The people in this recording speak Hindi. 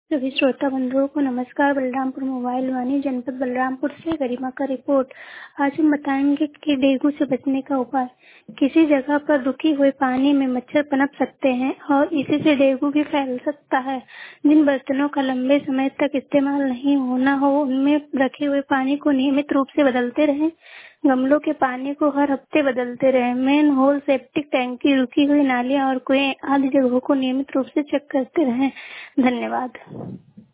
सभी श्रोता बंधुओं को नमस्कार। बलरामपुर मोबाइल वाणी जनपद बलरामपुर से गरिमा का रिपोर्ट। आज हम बताएंगे कि डेंगू से बचने का उपाय। किसी जगह पर रुके हुए पानी में मच्छर पनप सकते हैं और इसी से डेंगू भी फैल सकता है। जिन बर्तनों का लंबे समय तक इस्तेमाल नहीं होना हो उनमें रखे हुए पानी को नियमित रूप से बदलते रहें। गमलों के पानी को हर हफ्ते बदलते रहें। मेन होल, सेप्टिक टैंक की रुकी हुई नालियां और कुएं आदि जगहों को नियमित रूप से चेक करते रहें। धन्यवाद।